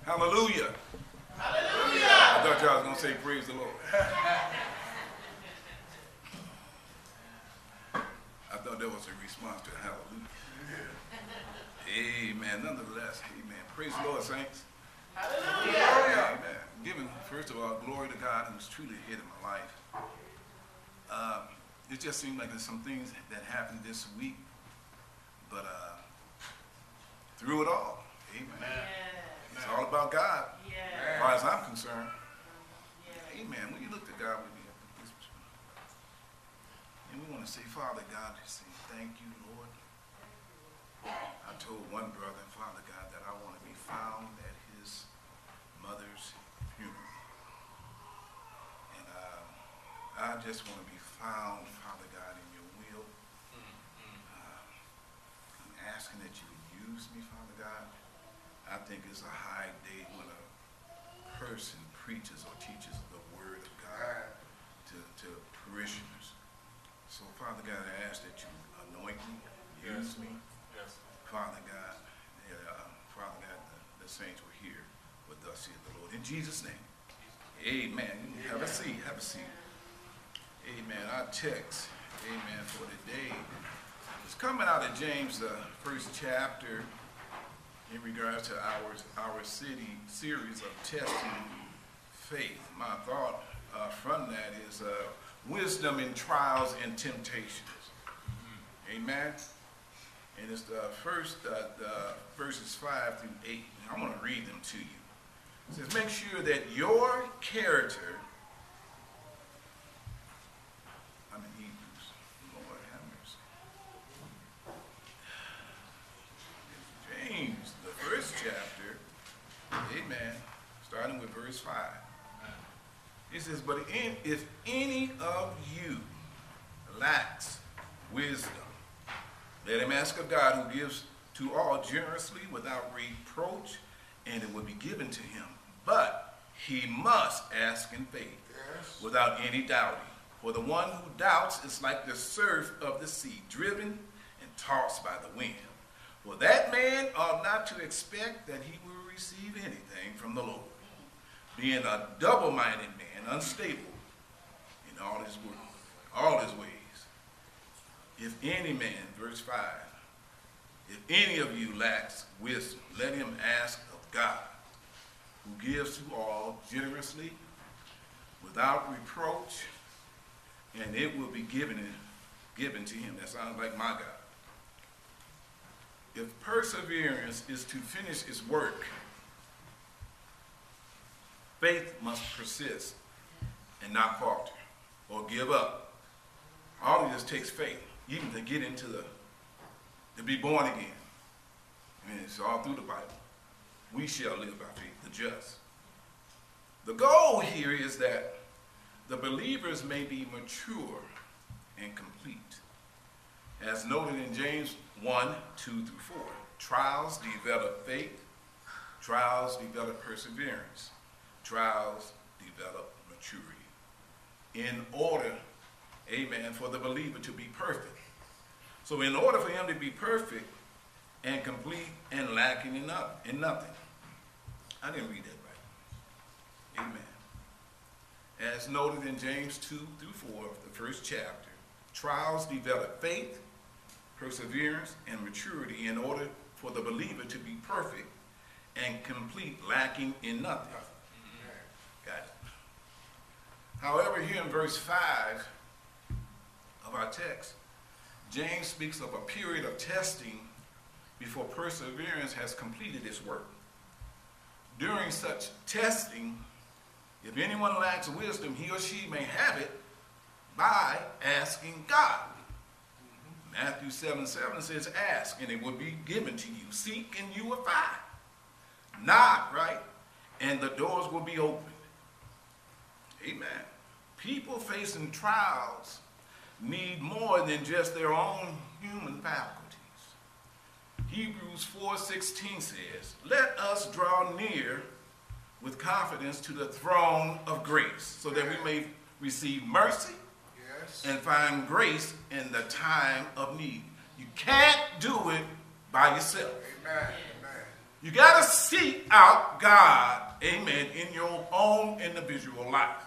Hallelujah. Hallelujah. I thought y'all was going to say praise the Lord. I thought that was a response to hallelujah. Amen. Nonetheless, amen. Praise the Lord, saints. Hallelujah. Amen. Giving, first of all, glory to God who's truly ahead of my life. It just seemed like there's some things that happened this week, but through it all, amen. Yes. It's all about God, Yes. as far as I'm concerned. Yes. Amen. When you look to God with me, and we want to say, Father God, say thank you, Lord. I told one brother, Father God, that I want to be found at his mother's funeral. And I just want to be found, Father God, in your will. I'm asking that you would use me, Father God. I think it's a high day when a person preaches or teaches the word of God to parishioners. So, Father God, I ask that you anoint me, use me. Yes. Father God, the saints were here with us, saith the Lord. In Jesus' name, amen. Have a seat, have a seat. Amen. Our text, amen, for today is coming out of James, the first chapter, in regards to our city series of testing faith. My thought from that is wisdom in trials and temptations. Amen. And it's the first verses 5 through 8. I'm going to read them to you. It says, make sure that your character, I'm in Hebrews, Lord have mercy. James, the first chapter, amen, starting with verse 5. It says, but if any of you lacks wisdom, let him ask of God, who gives to all generously without reproach, and it will be given to him. But he must ask in faith, without any doubting. For the one who doubts is like the surf of the sea, driven and tossed by the wind. For that man ought not to expect that he will receive anything from the Lord, being a double-minded man, unstable in all his ways. If any man, verse 5, if any of you lacks wisdom, let him ask of God, who gives to all generously, without reproach, and it will be given to him. That sounds like my God. If perseverance is to finish its work, faith must persist and not falter or give up. All of this takes faith, even to get into to be born again. And it's all through the Bible. We shall live by faith, the just. The goal here is that the believers may be mature and complete. As noted in James 1, 2 through 4, trials develop faith, trials develop perseverance, trials develop maturity. In order, amen, for the believer to be perfect. So in order for him to be perfect and complete and lacking in nothing. I didn't read that right. Amen. As noted in James 2 through 4, the first chapter, trials develop faith, perseverance, and maturity in order for the believer to be perfect and complete, lacking in nothing. Got it. However, here in verse 5 of our text, James speaks of a period of testing before perseverance has completed its work. During such testing, if anyone lacks wisdom, he or she may have it by asking God. Matthew 7:7 says, ask, and it will be given to you. Seek, and you will find. Knock, right? And the doors will be opened. Amen. People facing trials need more than just their own human faculties. Hebrews 4:16 says, let us draw near with confidence to the throne of grace, so that we may receive mercy and find grace in the time of need. You can't do it by yourself. Amen. You got to seek out God, amen, in your own individual life.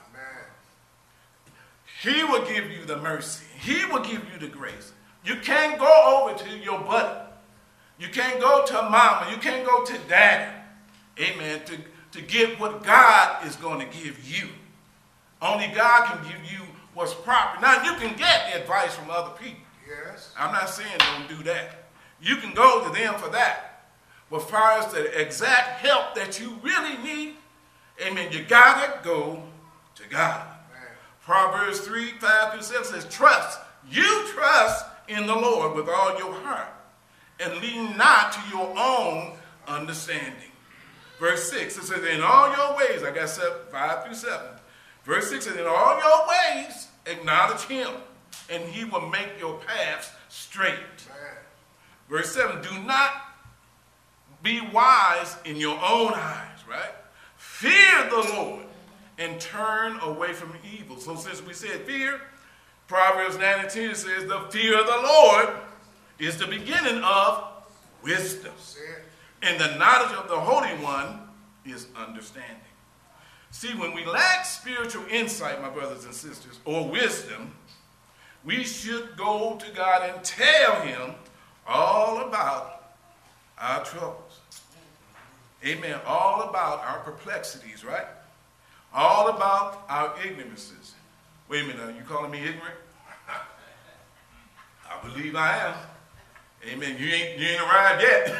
He will give you the mercy. He will give you the grace. You can't go over to your buddy. You can't go to mama. You can't go to daddy, amen, to get what God is going to give you. Only God can give you what's proper. Now, you can get advice from other people. Yes. I'm not saying don't do that. You can go to them for that. But as far as the exact help that you really need, amen, you got to go to God. Proverbs 3:5-7 says, trust. You trust in the Lord with all your heart and lean not to your own understanding. Verse 6, it says, in all your ways, I got 5-7. Verse 6 says, in all your ways, acknowledge him, and he will make your paths straight. Verse 7, do not be wise in your own eyes, right? Fear the Lord and turn away from evil. So since we said fear, Proverbs 9:10 says the fear of the Lord is the beginning of wisdom. And the knowledge of the Holy One is understanding. See, when we lack spiritual insight, my brothers and sisters, or wisdom, we should go to God and tell him all about our troubles. Amen. All about our perplexities, right? All about our ignorances. Wait a minute, are you calling me ignorant? I believe I am. Amen. You ain't arrived yet.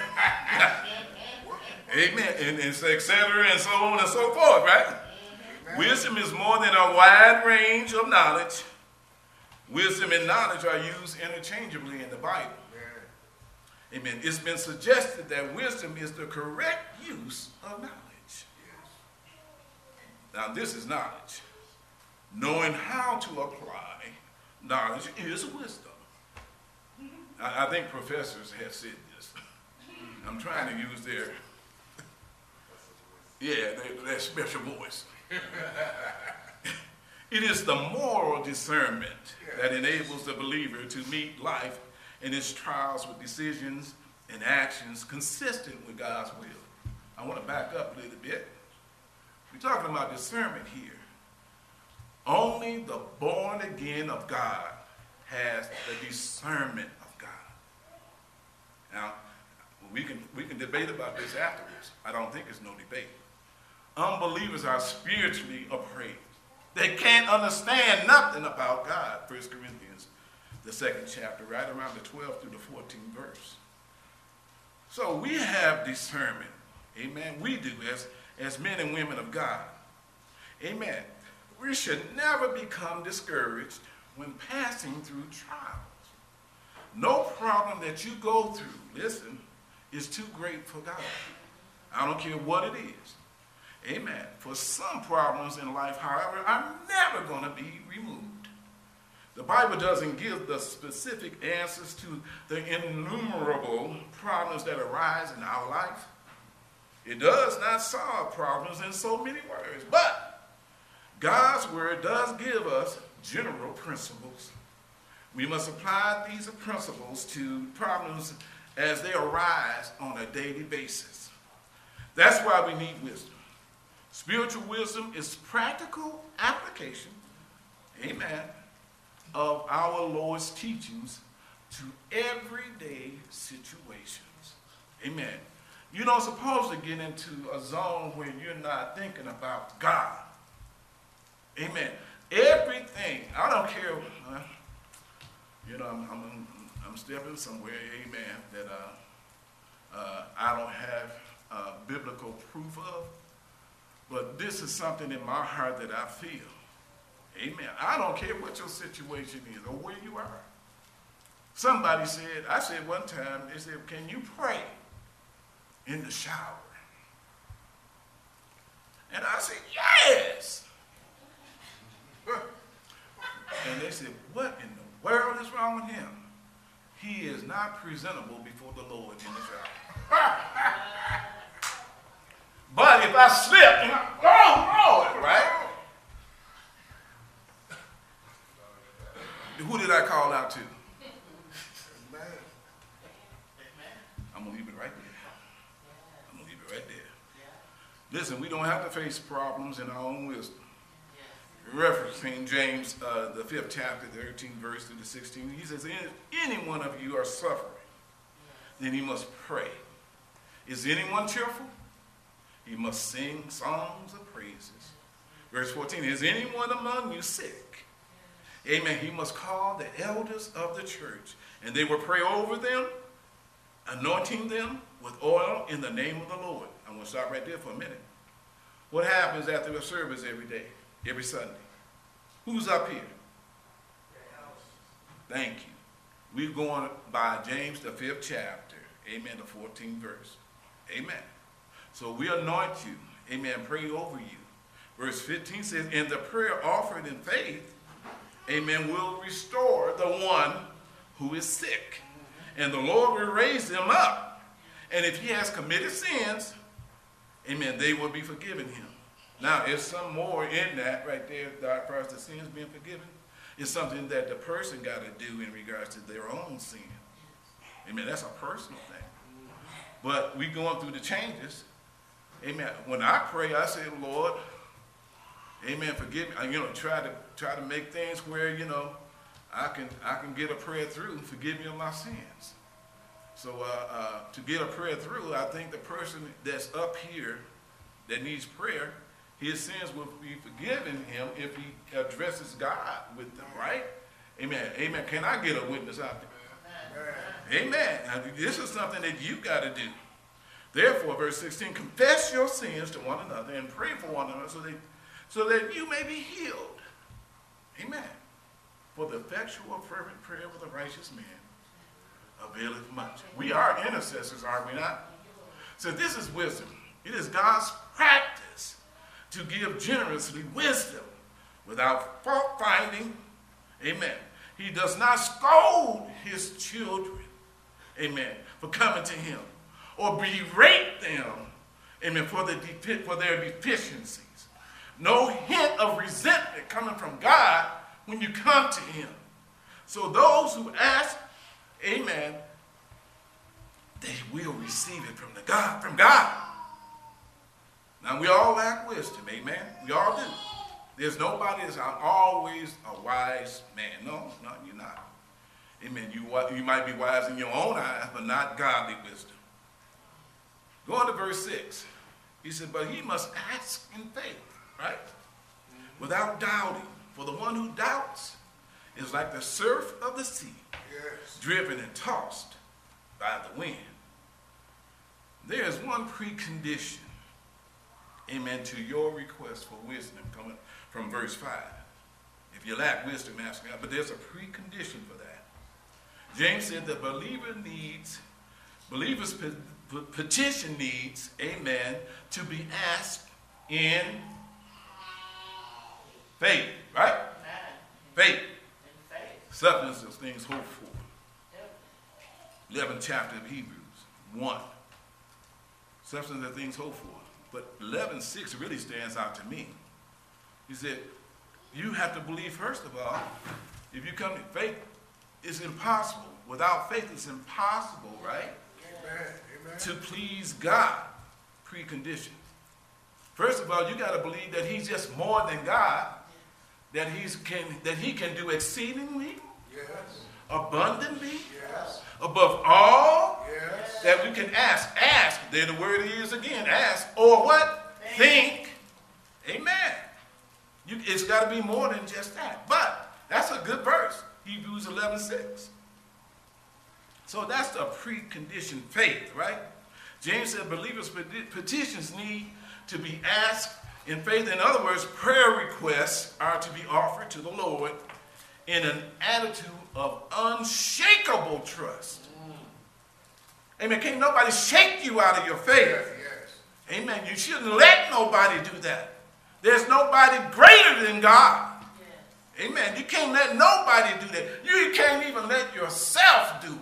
Amen. And et cetera, and so on and so forth, right? Amen. Wisdom is more than a wide range of knowledge. Wisdom and knowledge are used interchangeably in the Bible. Amen. It's been suggested that wisdom is the correct use of knowledge. Now, this is knowledge. Knowing how to apply knowledge is wisdom. I think professors have said this. I'm trying to use their special voice. It is the moral discernment that enables the believer to meet life and its trials with decisions and actions consistent with God's will. I want to back up a little bit. We're talking about discernment here. Only the born again of God has the discernment of God. Now, we can debate about this afterwards. I don't think it's no debate. Unbelievers are spiritually appraised. They can't understand nothing about God. 1 Corinthians, the 2nd chapter, right around the 12th through the 14th verse. So we have discernment. Amen. We do as men and women of God. Amen. We should never become discouraged when passing through trials. No problem that you go through, listen, is too great for God. I don't care what it is. Amen. For some problems in life, however, are never going to be removed. The Bible doesn't give the specific answers to the innumerable problems that arise in our life. It does not solve problems in so many words, but God's word does give us general principles. We must apply these principles to problems as they arise on a daily basis. That's why we need wisdom. Spiritual wisdom is practical application, amen, of our Lord's teachings to everyday situations. Amen. You're not supposed to get into a zone where you're not thinking about God. Amen. Everything, I don't care, I'm stepping somewhere, amen, that I don't have biblical proof of, but this is something in my heart that I feel. Amen. I don't care what your situation is or where you are. Somebody said, I said one time, they said, can you pray in the shower? And I said, yes. And they said, what in the world is wrong with him? He is not presentable before the Lord in the shower. But if I slip, and Lord, right? Who did I call out to? I'm going to leave it right there. I'm going to leave Listen, we don't have to face problems in our own wisdom. Yes. Referencing James, the 5th chapter, 13th verse through the 16th, he says, if any one of you are suffering, then he must pray. Is anyone cheerful? He must sing songs of praises. Verse 14, is anyone among you sick? Amen. He must call the elders of the church, and they will pray over them, anointing them with oil in the name of the Lord. I'm going to stop right there for a minute. What happens after the service every day, every Sunday? Who's up here? Thank you. We're going by James, the 5th chapter. Amen. The 14th verse. Amen. So we anoint you. Amen. Pray over you. Verse 15 says, and the prayer offered in faith, amen, will restore the one who is sick. And the Lord will raise them up. And if he has committed sins, amen, they will be forgiven him. Now, there's some more in that right there, as far as the sins being forgiven. It's something that the person got to do in regards to their own sin. Amen. That's a personal thing. But we going through the changes. Amen. When I pray, I say, Lord, amen, forgive me. Try to make things where, I can get a prayer through. Forgive me of my sins. So to get a prayer through, I think the person that's up here that needs prayer, his sins will be forgiven him if he addresses God with them, right? Amen. Amen. Can I get a witness out there? Amen. Now, this is something that you got to do. Therefore, verse 16, confess your sins to one another and pray for one another so that you may be healed. Amen. For the effectual fervent prayer of the righteous man availeth much. We are intercessors, are we not? So this is wisdom. It is God's practice to give generously wisdom without fault finding. Amen. He does not scold his children, amen, for coming to him or berate them, amen, for their deficiencies. No hint of resentment coming from God when you come to him. So those who ask, amen, they will receive it from God. Now we all lack wisdom, amen. We all do. There's nobody that's always a wise man. No, you're not. Amen. You might be wise in your own eyes, but not godly wisdom. Go on to verse 6. He said, but he must ask in faith, right? Without doubting. For the one who doubts is like the surf of the sea, driven and tossed by the wind. There is one precondition, amen, to your request for wisdom coming from verse 5. If you lack wisdom, ask God. But there's a precondition for that. James said the believer's petition needs, amen, to be asked in faith, right? Amen. Faith. In faith. Substance of things hoped for. Yep. 11th chapter of Hebrews, 1. Substance of things hoped for. But 11:6 really stands out to me. He said, you have to believe, first of all, if you come to faith, it's impossible. Without faith, it's impossible, right? Amen. To please God. Precondition. First of all, you got to believe that he's just more than God, that he can do exceedingly, abundantly, above all that we can ask. Ask, there the word is again, ask, or what? Think. Amen. It's got to be more than just that. But that's a good verse, Hebrews 11:6. So that's the preconditioned faith, right? James said believers' petitions need to be asked in faith. In other words, prayer requests are to be offered to the Lord in an attitude of unshakable trust. Amen. Can't nobody shake you out of your faith. Amen. You shouldn't let nobody do that. There's nobody greater than God. Amen. You can't let nobody do that. You can't even let yourself do it.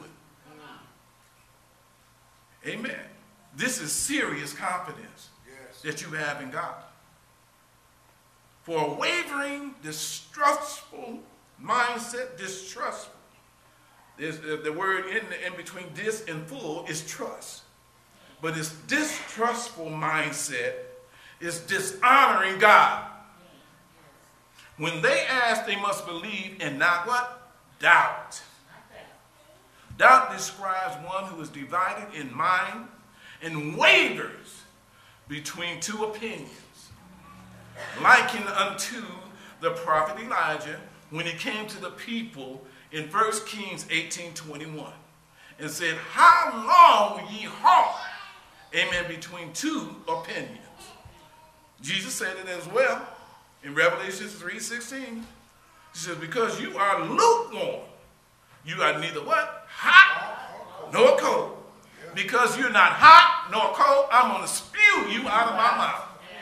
Amen. This is serious confidence that you have in God. For a wavering, distrustful mindset, distrustful. There's the word in between this and full is trust. But this distrustful mindset is dishonoring God. When they ask, they must believe and not what? Doubt. Doubt describes one who is divided in mind and wavers between two opinions. Likened unto the prophet Elijah when he came to the people in 1 Kings 18:21 and said, how long will ye halt, amen, between two opinions? Jesus said it as well in Revelation 3:16. He says, because you are lukewarm, you are neither what? Hot nor cold. Because you're not hot nor cold, I'm going to spew you out of my mouth.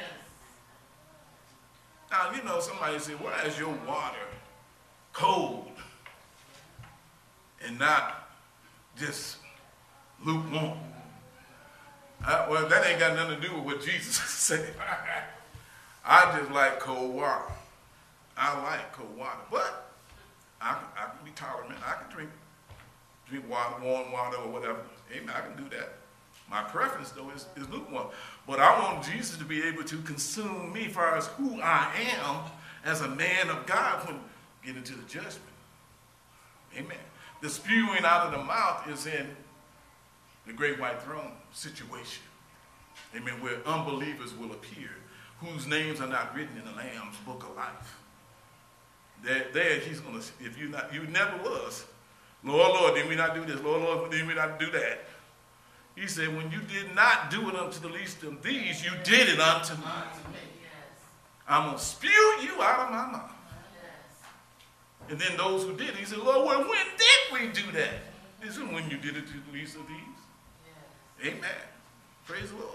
Now, you know, somebody say, why is your water cold and not just lukewarm? Well, that ain't got nothing to do with what Jesus said. I just like cold water. I like cold water. But I can be tolerant. I can drink water, warm water or whatever. Amen. I can do that. My preference, though, is lukewarm. But I want Jesus to be able to consume me as far as who I am as a man of God when we get into the judgment. Amen. The spewing out of the mouth is in the great white throne situation. Amen. Where unbelievers will appear, whose names are not written in the Lamb's book of life. There he's going to, if you never was. Lord, did we not do this? Lord, did we not do that? He said, when you did not do it unto the least of these, you did it unto me. I'm going to spew you out of my mouth. And then those who did, he said, Lord, well, when did we do that? He said, when you did it to the least of these. Amen. Praise the Lord.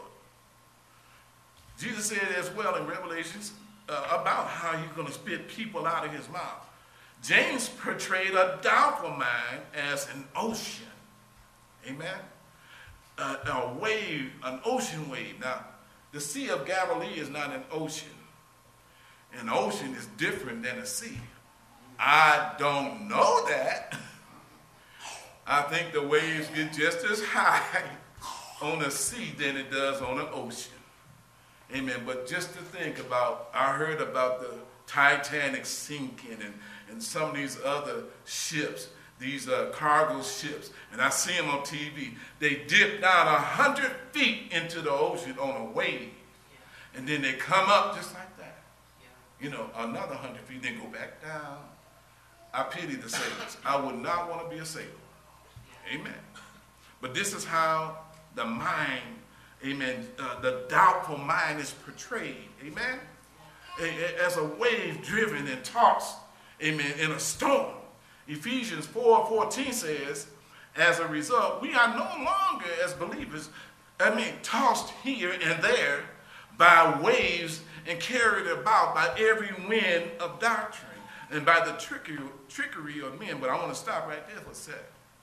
Jesus said as well in Revelations about how he's going to spit people out of his mouth. James portrayed a doubtful mind as an ocean. Amen. A wave, an ocean wave. Now, the Sea of Galilee is not an ocean. An ocean is different than a sea. I don't know that. I think the waves get just as high on a sea than it does on an ocean. Amen. But just to think about, I heard about the Titanic sinking and some of these other ships, these cargo ships, and I see them on TV. They dip down 100 feet into the ocean on a wave, and then they come up just like that. You know, another 100 feet, then go back down. I pity the sailors. I would not want to be a sailor. Amen. But this is how the mind, amen, the doubtful mind is portrayed. Amen. As a wave driven and tossed, amen, in a storm. Ephesians 4:14 says, as a result, we are no longer as believers, tossed here and there by waves and carried about by every wind of doctrine and by the trickery of men. But I want to stop right there for a second.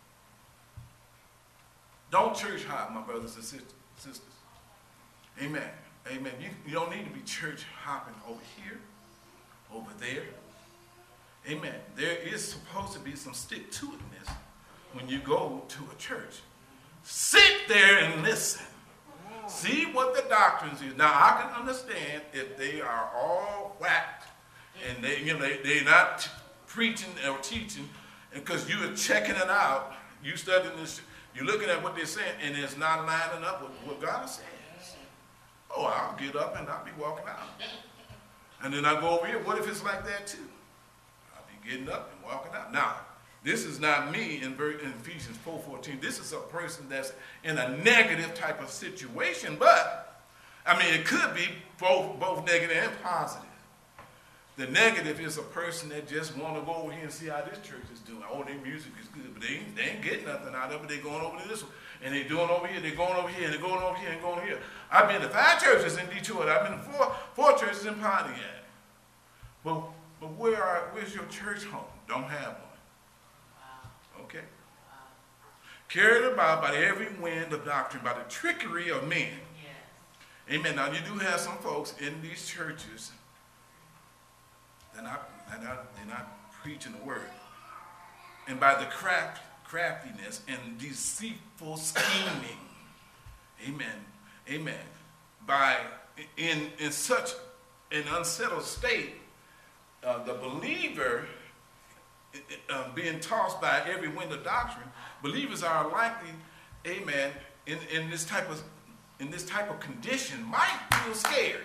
Don't church hop, my brothers and sisters. Amen. Amen. You don't need to be church hopping over here, over there. Amen. There is supposed to be some stick-to-itness when you go to a church. Sit there and listen. See what the doctrines is. Now, I can understand if they are all whacked and they're not preaching or teaching, because you are checking it out. You studying this, you're looking at what they're saying, and it's not lining up with what God says. Oh, I'll get up and I'll be walking out. And then I go over here. What if it's like that too? Getting up and walking out. Now, this is not me in Ephesians 4:14. This is a person that's in a negative type of situation, but, it could be both negative and positive. The negative is a person that just want to go over here and see how this church is doing. Oh, their music is good, but they ain't getting nothing out of it. They're going over to this one, and they're doing over here, they're going over here, and they're going over here, and going over here. I've been to 5 churches in Detroit. I've been to four churches in Pontiac. Well, but where's your church home? Don't have one. Okay. Carried about by every wind of doctrine, by the trickery of men. Yes. Amen. Now, you do have some folks in these churches, they're not preaching the word. And by the craftiness and deceitful scheming. Amen. Amen. By in such an unsettled state, the believer being tossed by every wind of doctrine, believers are likely, amen, in this type of condition, might feel scared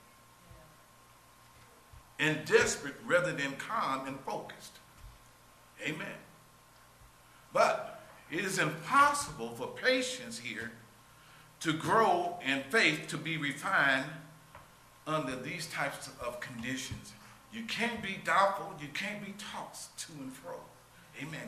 and desperate rather than calm and focused. Amen. But it is impossible for patience here to grow and faith to be refined under these types of conditions. You can't be doubtful. You can't be tossed to and fro. Amen.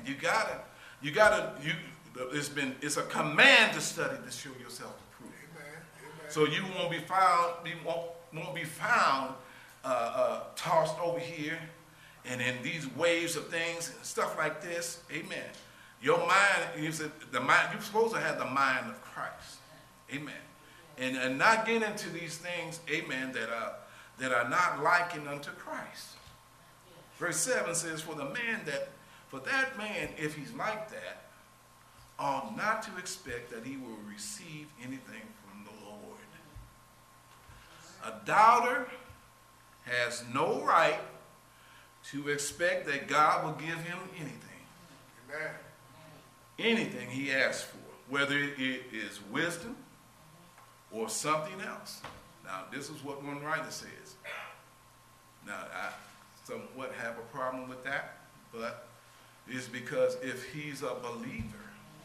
It's a command to study to show yourself approved. Amen. Amen. So you won't be found tossed over here and in these waves of things and stuff like this. Amen. Your mind you're supposed to have the mind of Christ. Amen. And not get into these things, amen, that are not likened unto Christ. Verse 7 says, for that man, if he's like that, ought not to expect that he will receive anything from the Lord. A doubter has no right to expect that God will give him anything. Amen. Anything he asks for, whether it is wisdom or something else. Now, this is what one writer says. Now, I somewhat have a problem with that, but it's because if he's a believer,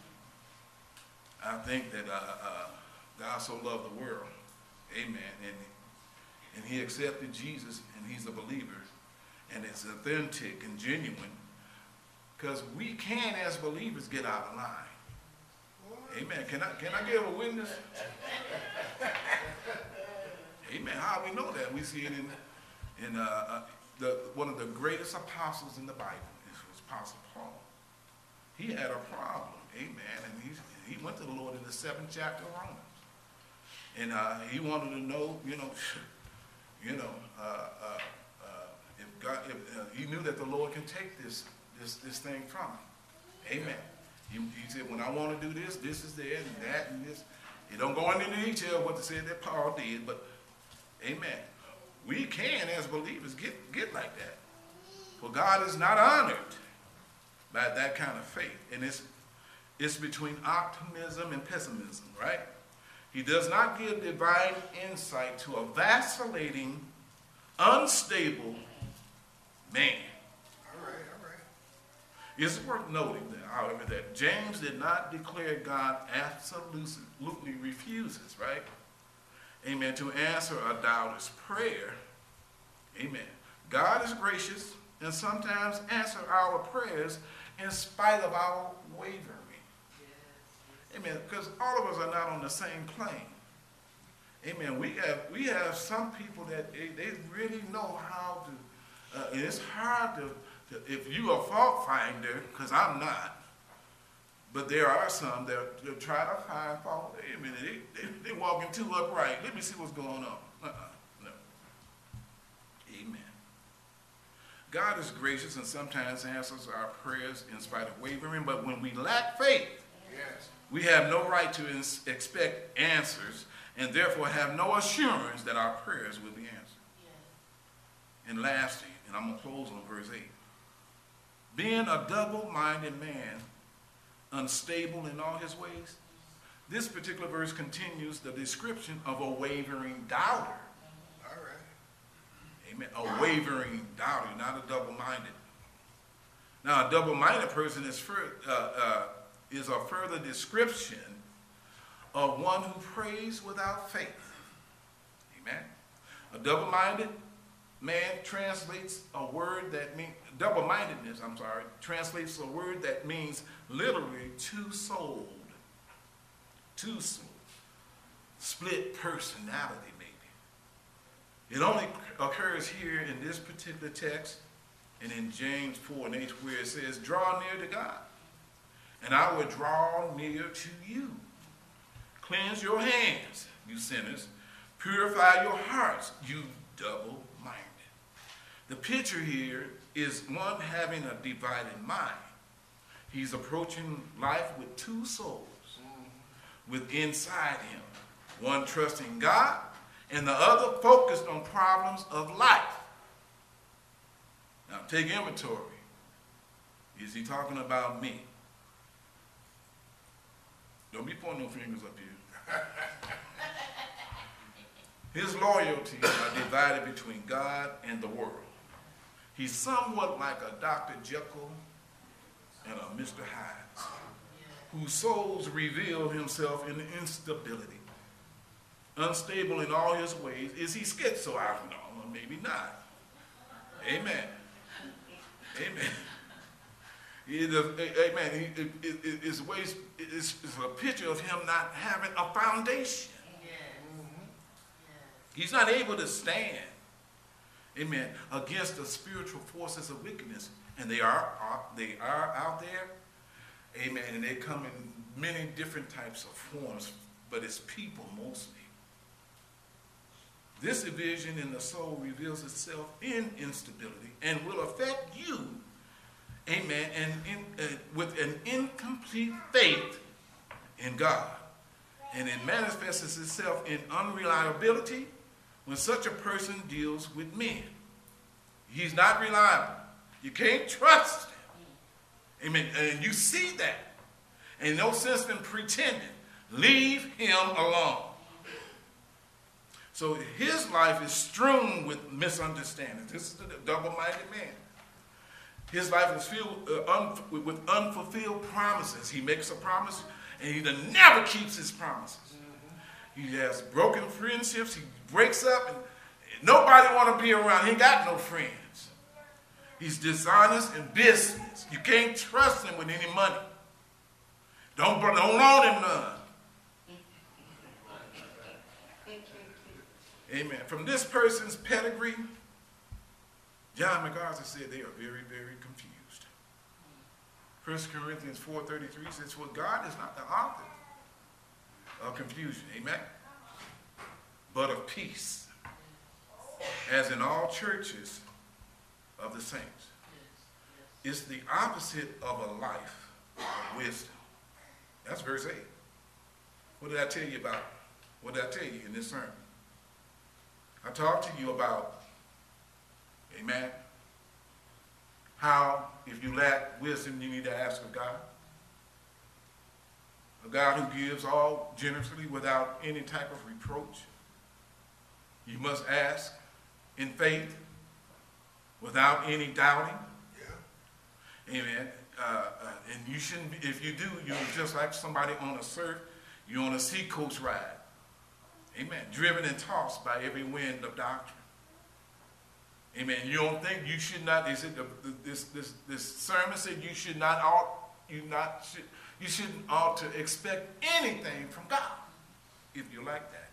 I think that God so loved the world, amen, and he accepted Jesus, and he's a believer, and it's authentic and genuine, because we can, as believers, get out of line. Amen. Can I give a witness? Amen. How we know that? We see it in one of the greatest apostles in the Bible. It was Apostle Paul. He had a problem. Amen. And he went to the Lord in the 7th chapter of Romans. And he wanted to know, if God, he knew that the Lord can take this thing from him. Amen. He said, when I want to do this, this is there, and that, and this. He don't go into detail what they said that Paul did, but amen. We can, as believers, get like that. For God is not honored by that kind of faith. And it's between optimism and pessimism, right? He does not give divine insight to a vacillating, unstable man. All right. It's worth noting, however, that James did not declare God absolutely refuses, right? Amen. To answer a doubter's prayer. Amen. God is gracious and sometimes answer our prayers in spite of our wavering. Amen. Because all of us are not on the same plane. Amen. We have some people that they really know how to, and it's hard to if you're a fault finder, because I'm not, but there are some that try to find fault. Amen. They walking too upright. Let me see what's going on. No. Amen. God is gracious and sometimes answers our prayers in spite of wavering, but when we lack faith, yes, we have no right to expect answers and therefore have no assurance that our prayers will be answered. Yes. And lastly, and I'm going to close on verse 8, being a double-minded man, unstable in all his ways. This particular verse continues the description of a wavering doubter. All right. Amen. A wavering doubter, not a double-minded. Now, a double-minded person is a further description of one who prays without faith. Amen. A double-minded man translates a word that means, double-mindedness, translates a word that means literally two-souled. Two-souled. Split personality, maybe. It only occurs here in this particular text and in James 4:8, where it says, draw near to God, and I will draw near to you. Cleanse your hands, you sinners. Purify your hearts, you double-minded. The picture here is one having a divided mind. He's approaching life with two souls with inside him. One trusting God and the other focused on problems of life. Now take inventory. Is he talking about me? Don't be pointing no fingers up here. His loyalties are divided between God and the world. He's somewhat like a Dr. Jekyll and a Mr. Hyde, whose souls reveal himself in instability. Unstable in all his ways. Is he schizo? I don't know. Maybe not. Amen. Amen. Amen. His ways is a picture of him not having a foundation. He's not able to stand, amen, against the spiritual forces of wickedness. And they are out there, amen, and they come in many different types of forms, but it's people mostly. This division in the soul reveals itself in instability and will affect you, amen, and with an incomplete faith in God. And it manifests itself in unreliability when such a person deals with men. He's not reliable. You can't trust him. Amen. And you see that. And no sense in pretending. Leave him alone. So his life is strewn with misunderstandings. This is the double-minded man. His life is filled with unfulfilled promises. He makes a promise and he never keeps his promises. He has broken friendships. He breaks up and nobody want to be around. He ain't got no friends. He's dishonest in business. You can't trust him with any money. Don't loan him none. Amen. From this person's pedigree, John MacArthur said they are very, very confused. 1 Corinthians 4:33 says, "For God is not the author of confusion," amen, "but of peace, as in all churches of the saints." It's the opposite of a life of wisdom. That's verse 8. What did I tell you about? What did I tell you in this sermon? I talked to you about, amen, how if you lack wisdom, you need to ask of God. A God who gives all generously without any type of reproach. You must ask in faith without any doubting. Yeah. Amen. And you shouldn't be, if you do, you're just like somebody on a surf, you're on a seacoast ride. Amen. Driven and tossed by every wind of doctrine. Amen. You don't think you should not, they said this sermon said you should not you shouldn't ought to expect anything from God if you're like that.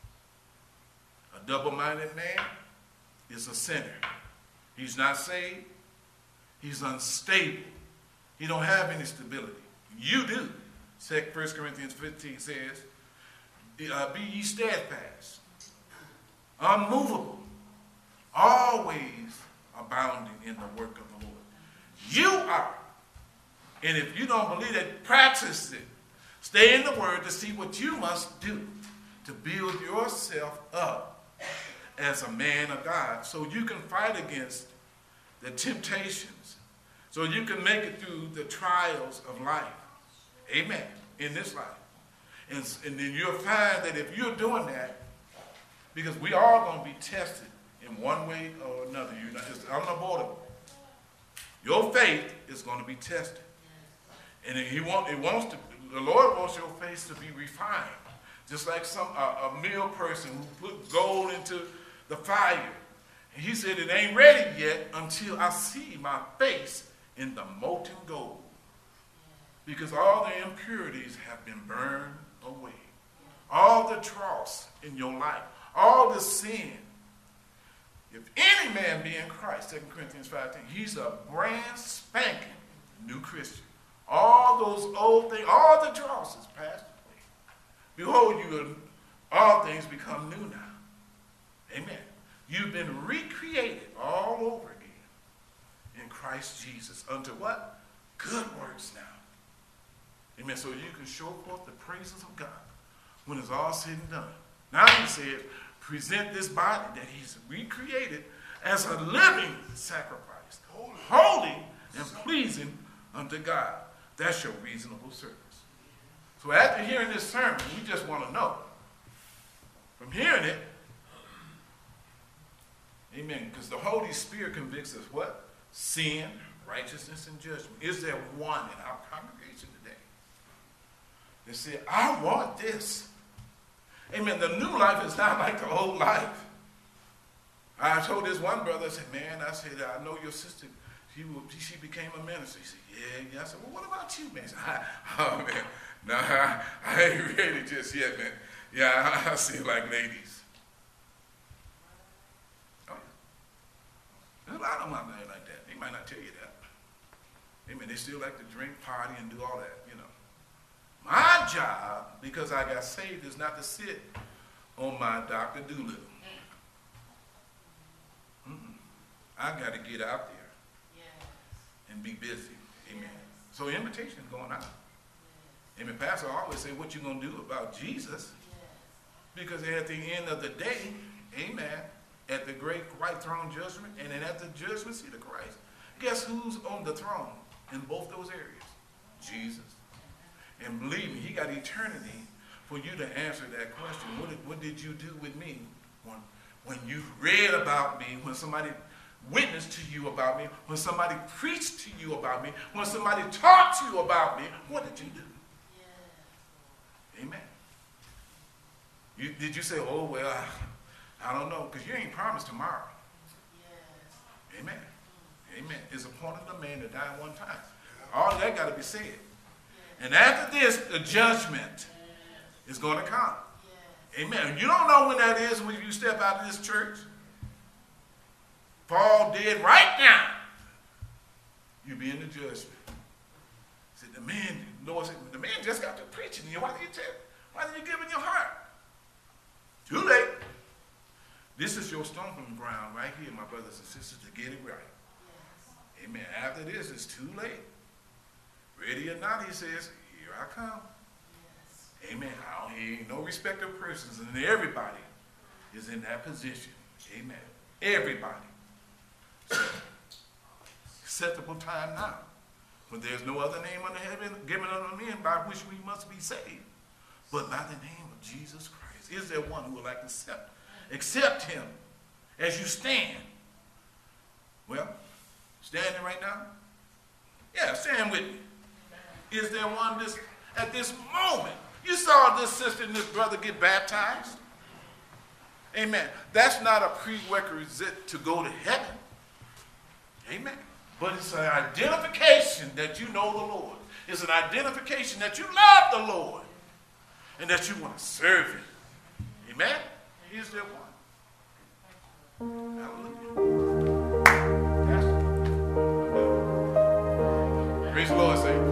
A double-minded man is a sinner. He's not saved. He's unstable. He don't have any stability. You do. 1 Corinthians 15 says, "Be ye steadfast, unmovable, always abounding in the work of the Lord." You are. And if you don't believe it, practice it. Stay in the Word to see what you must do to build yourself up as a man of God so you can fight against the temptations, so you can make it through the trials of life. Amen. In this life. And then you'll find that if you're doing that, because we are going to be tested in one way or another. It's unavoidable. Your faith is going to be tested. And the Lord wants your faith to be refined. Just like a mill person who put gold into the fire. And he said, "It ain't ready yet until I see my face in the molten gold." Because all the impurities have been burned away. All the dross in your life, all the sin. If any man be in Christ, 2 Corinthians 5:10, he's a brand spanking new Christian. All those old things, all the dross is passed away. Behold, all things become new now. Amen. You've been recreated all over again in Christ Jesus unto what? Good works now. Amen. So you can show forth the praises of God when it's all said and done. Now he said, present this body that he's recreated as a living sacrifice, holy and pleasing unto God. That's your reasonable service. So after hearing this sermon, we just want to know, from hearing it, amen, because the Holy Spirit convicts us what? Sin, righteousness, and judgment. Is there one in our congregation today that said, I want this? Amen. The new life is not like the old life. I told this one brother, I said, man, I know your sister, she became a minister. He said, yeah. I said, well, what about you, man? He said, oh, man, no, I ain't ready just yet, man. Yeah, I see like ladies. Oh, yeah. There's a lot of them out there like that. They might not tell you that. Amen. They still like to drink, party, and do all that, you know. My job, because I got saved, is not to sit on my Dr. Doolittle. I got to get out there and be busy. Amen. So invitation is going out. Amen. Pastor always say, what you going to do about Jesus? Because at the end of the day, amen, at the great white throne judgment and then at the judgment seat of Christ, guess who's on the throne in both those areas? Jesus. And believe me, he got eternity for you to answer that question. What did you do with me when you read about me, when somebody witnessed to you about me, when somebody preached to you about me, when somebody talked to you about me? What did you do? Amen. Did you say, oh, well, I don't know, because you ain't promised tomorrow. Amen. Amen. It's appointed a man to die one time. All that got to be said. And after this, the judgment is going to come. Amen. You don't know when that is when you step out of this church. Paul did right now. You'll be in the judgment. Said the man, Lord said, the man just got to preaching. Why did you give him your heart? Too late. This is your stomping ground right here, my brothers and sisters, to get it right. Amen. After this, it's too late. Ready or not, he says, here I come. Amen. He ain't no respect of persons, and everybody is in that position. Amen. Everybody. So, acceptable time now. For there's no other name under heaven given unto men by which we must be saved, but by the name of Jesus Christ. Is there one who would like to accept him as you stand? Well, standing right now? Yeah, stand with me. Is there one at this moment? You saw this sister and this brother get baptized. Amen. That's not a prerequisite to go to heaven. Amen. But it's an identification that you know the Lord. It's an identification that you love the Lord and that you want to serve him. Amen. Is there one? Hallelujah. Praise the Lord, saints.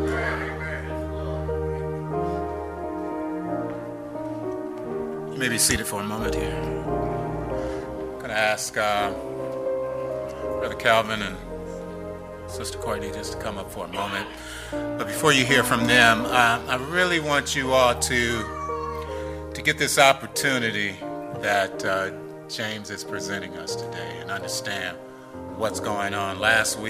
You may be seated for a moment here. I'm going to ask Brother Calvin and Sister Courtney just to come up for a moment. But before you hear from them, I really want you all to get this opportunity that James is presenting us today and understand what's going on. Last week,